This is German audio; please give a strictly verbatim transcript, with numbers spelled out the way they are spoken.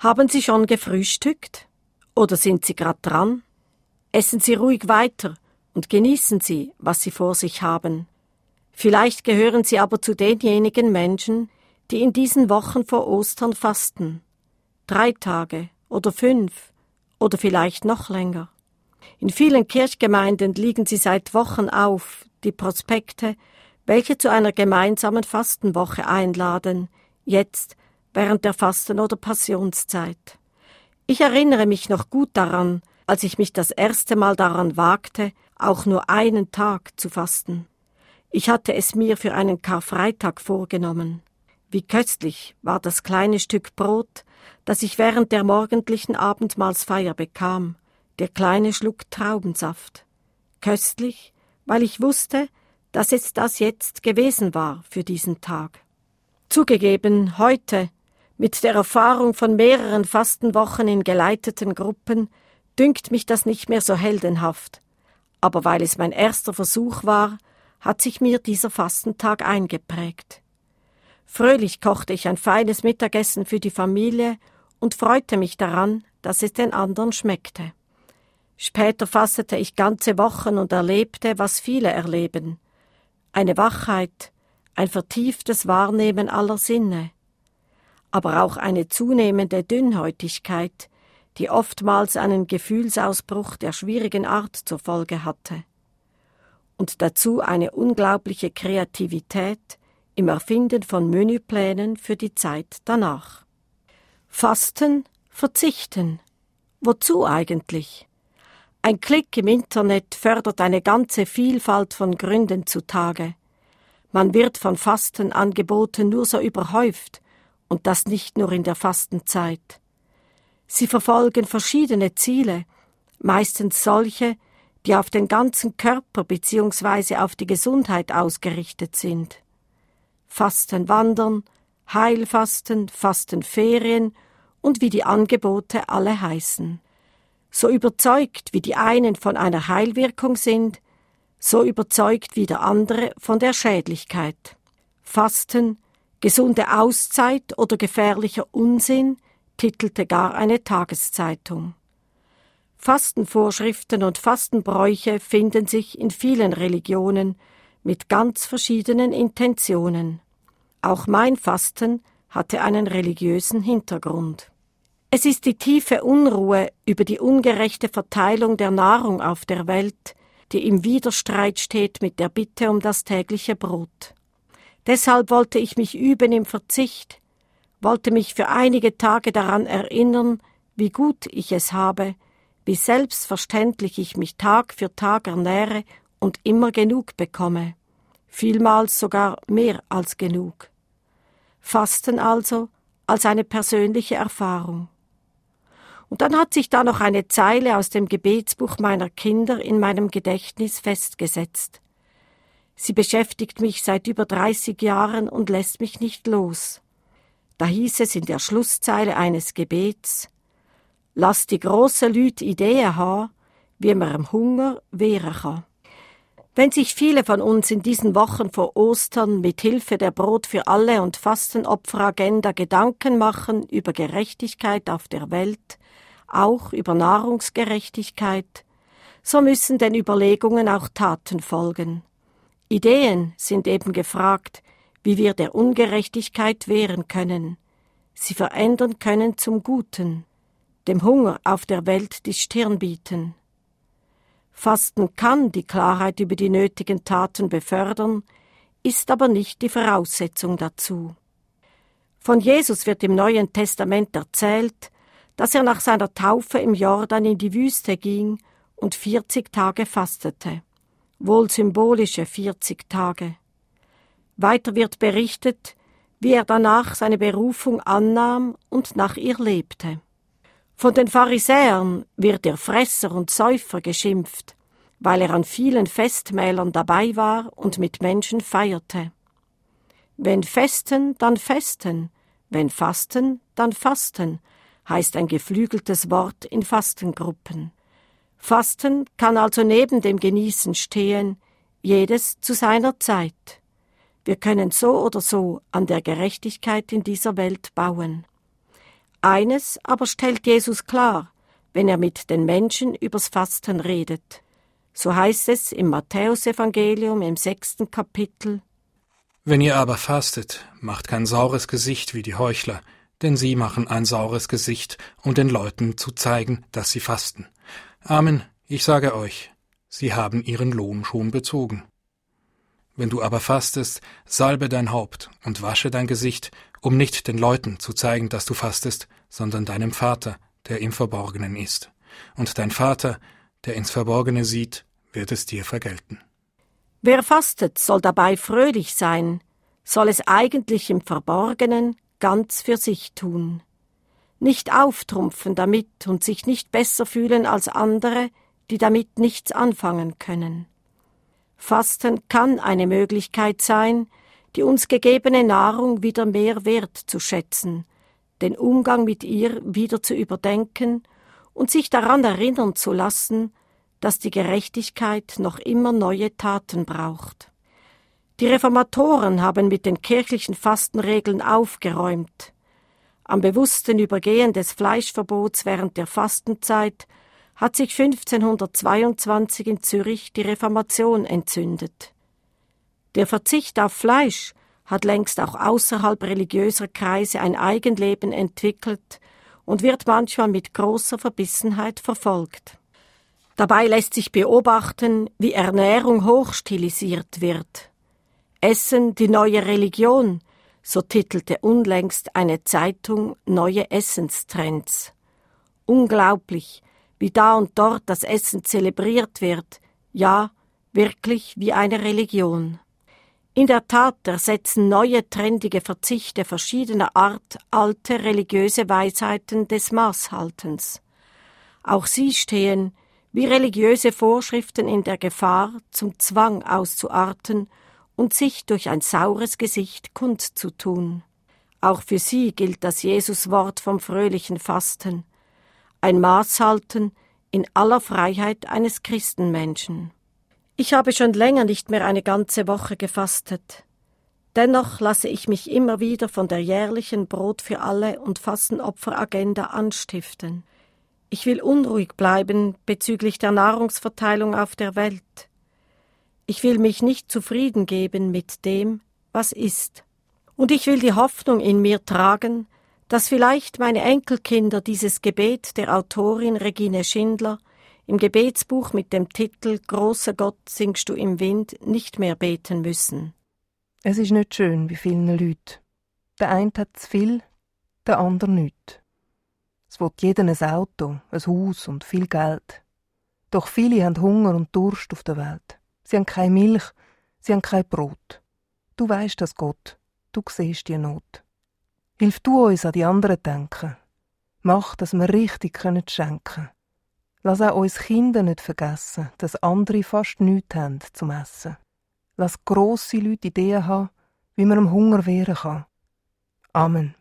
Haben Sie schon gefrühstückt? Oder sind Sie grad dran? Essen Sie ruhig weiter und genießen Sie, was Sie vor sich haben. Vielleicht gehören Sie aber zu denjenigen Menschen, die in diesen Wochen vor Ostern fasten. Drei Tage oder fünf oder vielleicht noch länger. In vielen Kirchgemeinden liegen sie seit Wochen auf, die Prospekte, welche zu einer gemeinsamen Fastenwoche einladen, jetzt während der Fasten- oder Passionszeit. Ich erinnere mich noch gut daran, als ich mich das erste Mal daran wagte, auch nur einen Tag zu fasten. Ich hatte es mir für einen Karfreitag vorgenommen. Wie köstlich war das kleine Stück Brot, das ich während der morgendlichen Abendmahlsfeier bekam, der kleine Schluck Traubensaft. Köstlich, weil ich wusste, dass es das jetzt gewesen war für diesen Tag. Zugegeben, heute, mit der Erfahrung von mehreren Fastenwochen in geleiteten Gruppen, dünkt mich das nicht mehr so heldenhaft. Aber weil es mein erster Versuch war, hat sich mir dieser Fastentag eingeprägt. Fröhlich kochte ich ein feines Mittagessen für die Familie und freute mich daran, dass es den anderen schmeckte. Später fastete ich ganze Wochen und erlebte, was viele erleben. Eine Wachheit, ein vertieftes Wahrnehmen aller Sinne, aber auch eine zunehmende Dünnhäutigkeit, die oftmals einen Gefühlsausbruch der schwierigen Art zur Folge hatte. Und dazu eine unglaubliche Kreativität im Erfinden von Menüplänen für die Zeit danach. Fasten, verzichten. Wozu eigentlich? Ein Klick im Internet fördert eine ganze Vielfalt von Gründen zutage. Man wird von Fastenangeboten nur so überhäuft, und das nicht nur in der Fastenzeit. Sie verfolgen verschiedene Ziele, meistens solche, die auf den ganzen Körper bzw. auf die Gesundheit ausgerichtet sind. Fastenwandern, Heilfasten, Fastenferien und wie die Angebote alle heißen. So überzeugt, wie die einen von einer Heilwirkung sind, so überzeugt wieder andere von der Schädlichkeit. Fasten, gesunde Auszeit oder gefährlicher Unsinn, titelte gar eine Tageszeitung. Fastenvorschriften und Fastenbräuche finden sich in vielen Religionen mit ganz verschiedenen Intentionen. Auch mein Fasten hatte einen religiösen Hintergrund. Es ist die tiefe Unruhe über die ungerechte Verteilung der Nahrung auf der Welt, die im Widerstreit steht mit der Bitte um das tägliche Brot. Deshalb wollte ich mich üben im Verzicht, wollte mich für einige Tage daran erinnern, wie gut ich es habe, wie selbstverständlich ich mich Tag für Tag ernähre und immer genug bekomme, vielmals sogar mehr als genug. Fasten also als eine persönliche Erfahrung. Und dann hat sich da noch eine Zeile aus dem Gebetsbuch meiner Kinder in meinem Gedächtnis festgesetzt. Sie beschäftigt mich seit über dreißig Jahren und lässt mich nicht los. Da hieß es in der Schlusszeile eines Gebets: Lass die grosse Lüt Idee ha, wie man am Hunger wehren kann. Wenn sich viele von uns in diesen Wochen vor Ostern mit Hilfe der Brot für alle und Fastenopferagenda Gedanken machen über Gerechtigkeit auf der Welt, auch über Nahrungsgerechtigkeit, so müssen den Überlegungen auch Taten folgen. Ideen sind eben gefragt, wie wir der Ungerechtigkeit wehren können, sie verändern können zum Guten, dem Hunger auf der Welt die Stirn bieten. Fasten kann die Klarheit über die nötigen Taten befördern, ist aber nicht die Voraussetzung dazu. Von Jesus wird im Neuen Testament erzählt, dass er nach seiner Taufe im Jordan in die Wüste ging und vierzig Tage fastete, wohl symbolische vierzig Tage. Weiter wird berichtet, wie er danach seine Berufung annahm und nach ihr lebte. Von den Pharisäern wird er Fresser und Säufer geschimpft, weil er an vielen Festmählern dabei war und mit Menschen feierte. Wenn festen, dann festen, wenn fasten, dann fasten, heißt ein geflügeltes Wort in Fastengruppen. Fasten kann also neben dem Genießen stehen, jedes zu seiner Zeit. Wir können so oder so an der Gerechtigkeit in dieser Welt bauen. Eines aber stellt Jesus klar, wenn er mit den Menschen übers Fasten redet. So heißt es im Matthäusevangelium im sechsten Kapitel: Wenn ihr aber fastet, macht kein saures Gesicht wie die Heuchler, denn sie machen ein saures Gesicht, um den Leuten zu zeigen, dass sie fasten. Amen, ich sage euch, sie haben ihren Lohn schon bezogen. Wenn du aber fastest, salbe dein Haupt und wasche dein Gesicht, um nicht den Leuten zu zeigen, dass du fastest, sondern deinem Vater, der im Verborgenen ist. Und dein Vater, der ins Verborgene sieht, wird es dir vergelten. Wer fastet, soll dabei fröhlich sein, soll es eigentlich im Verborgenen ganz für sich tun. Nicht auftrumpfen damit und sich nicht besser fühlen als andere, die damit nichts anfangen können. Fasten kann eine Möglichkeit sein, die uns gegebene Nahrung wieder mehr wert zu schätzen, den Umgang mit ihr wieder zu überdenken und sich daran erinnern zu lassen, dass die Gerechtigkeit noch immer neue Taten braucht. Die Reformatoren haben mit den kirchlichen Fastenregeln aufgeräumt. Am bewussten Übergehen des Fleischverbots während der Fastenzeit hat sich fünfzehnhundertzweiundzwanzig in Zürich die Reformation entzündet. Der Verzicht auf Fleisch hat längst auch außerhalb religiöser Kreise ein Eigenleben entwickelt und wird manchmal mit großer Verbissenheit verfolgt. Dabei lässt sich beobachten, wie Ernährung hochstilisiert wird. Essen, die neue Religion, so titelte unlängst eine Zeitung Neue Essenstrends. Unglaublich, wie da und dort das Essen zelebriert wird, ja, wirklich wie eine Religion. In der Tat ersetzen neue trendige Verzichte verschiedener Art alte religiöse Weisheiten des Maßhaltens. Auch sie stehen, wie religiöse Vorschriften, in der Gefahr, zum Zwang auszuarten und sich durch ein saures Gesicht kundzutun. Auch für sie gilt das Jesuswort vom fröhlichen Fasten: ein Maßhalten in aller Freiheit eines Christenmenschen. Ich habe schon länger nicht mehr eine ganze Woche gefastet. Dennoch lasse ich mich immer wieder von der jährlichen Brot für alle und Fastenopferagenda anstiften. Ich will unruhig bleiben bezüglich der Nahrungsverteilung auf der Welt. Ich will mich nicht zufrieden geben mit dem, was ist. Und ich will die Hoffnung in mir tragen, dass vielleicht meine Enkelkinder dieses Gebet der Autorin Regine Schindler im Gebetsbuch mit dem Titel »Großer Gott, singst du im Wind« nicht mehr beten müssen. Es ist nicht schön bei vielen Leuten. Der eine hat zu viel, der andere nichts. Es will jeder ein Auto, ein Haus und viel Geld. Doch viele haben Hunger und Durst auf der Welt. Sie haben keine Milch, sie haben kein Brot. Du weisst das, Gott, du siehst die Not. Hilf du uns an die anderen denken. Mach, dass wir richtig schenken können. Lass auch uns Kinder nicht vergessen, dass andere fast nichts haben zum Essen. Lass grosse Leute Ideen haben, wie man dem Hunger wehren kann. Amen.